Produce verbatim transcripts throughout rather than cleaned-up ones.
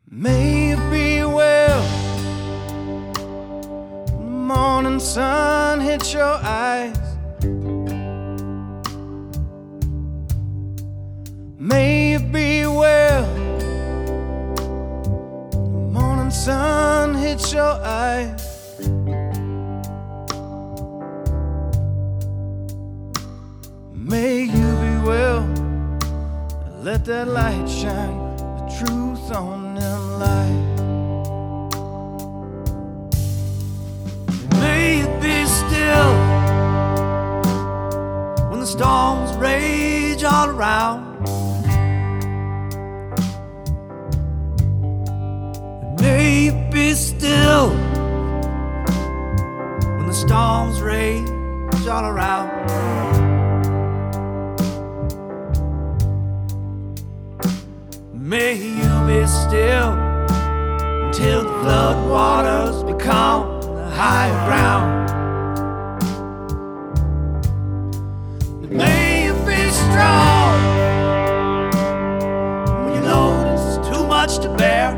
May it be well when the morning sun hits your eyes. May it be well when the morning sun hits your eyes. May you be well, let that light shine the truth on them lights. May it be still when the storms rage all around. May it be still when the storms rage all around. May you be still until the flood waters become the higher ground. May you be strong when you know it's too much to bear.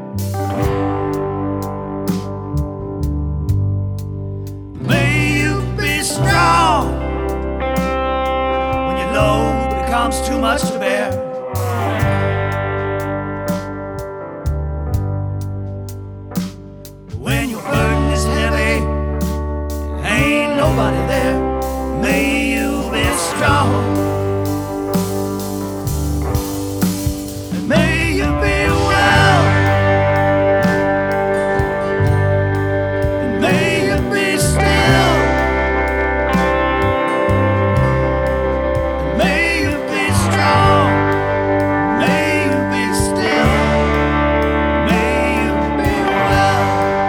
May you be strong when your load becomes too much to bear. When your burden is heavy, ain't nobody there. May you be strong. May you be well. May you be still. May you be strong. May you be still. May you be well.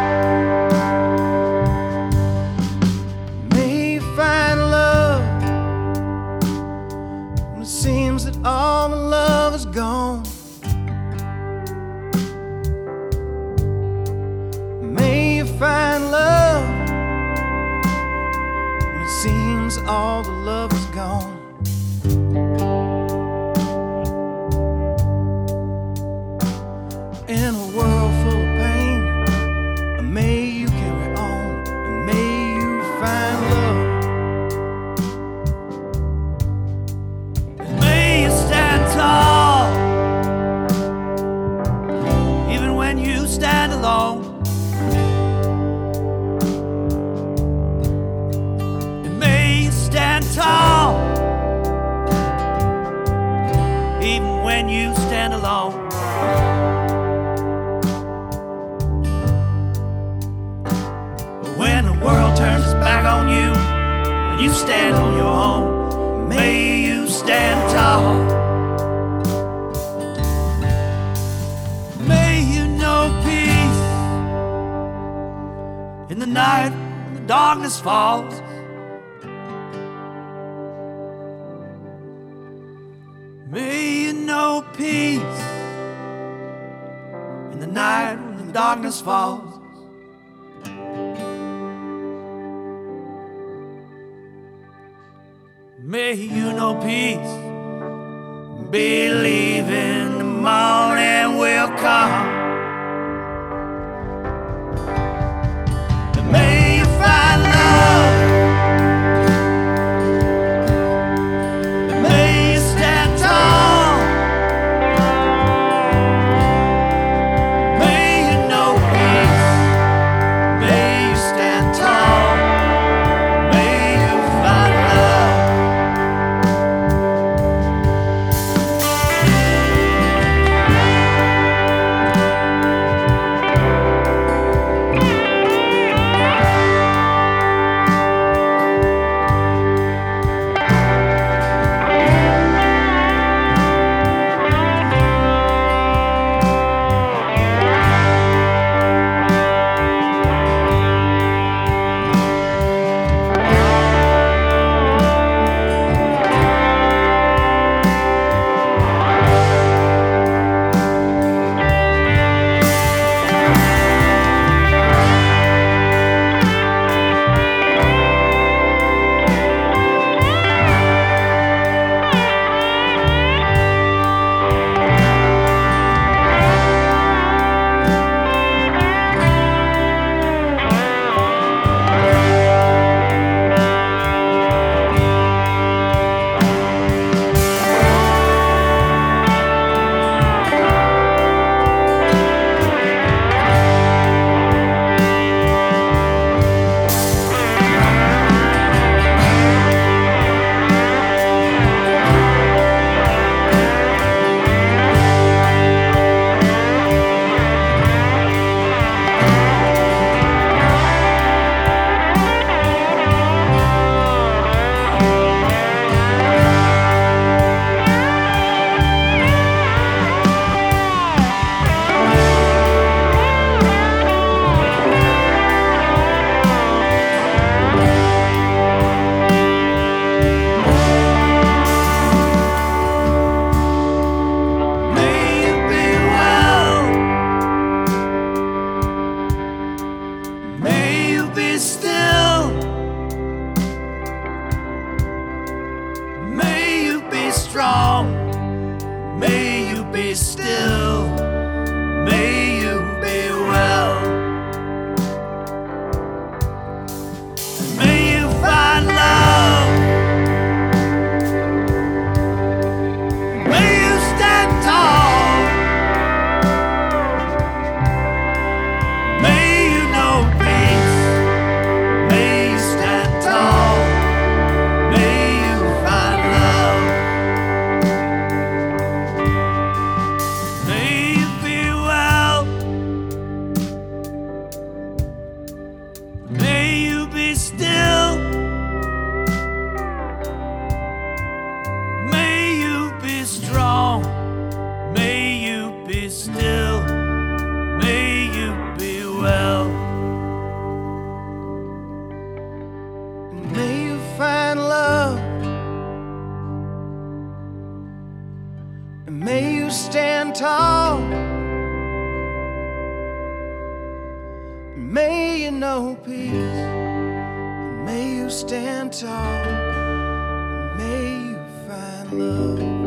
May you find love when it seems that all the love is gone. May you find love when it seems all the love is gone. In a world full of pain, may you carry on, and may you find love. May you stand tall, even when you stand alone. And may you stand tall, even when you stand alone. But when the world turns its back on you and you stand on your own, may you stand tall. May you know peace in the night when the darkness falls. May you know peace in the night when the darkness falls. May you know peace. Believe in the morning will come. And may you find love. And may you stand tall. May you know peace. May you stand tall. May you find love. stand tall. May you know peace. May you stand tall. May you find love.